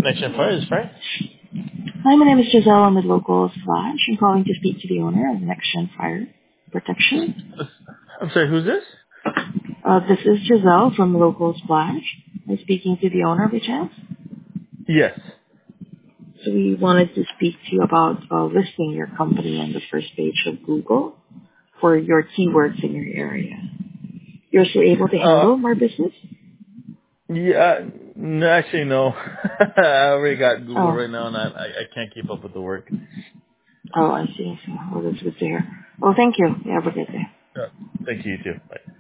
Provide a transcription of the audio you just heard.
Connection Fire is Frank. Hi, my name is Giselle. I'm with Local Flash. I'm calling to speak to the owner of Next Gen Fire Protection. I'm sorry, who's this? This is Giselle from Local Splash. I'm speaking to the owner by chance. Yes. So we wanted to speak to you about listing your company on the first page of Google for your keywords in your area. You're still able to handle more business? Yeah, no, actually, no. I already got Google Oh, right now, and I can't keep up with the work. I see. Well, that's good to hear. Well, thank you. You have a good day. Thank you, you too. Bye.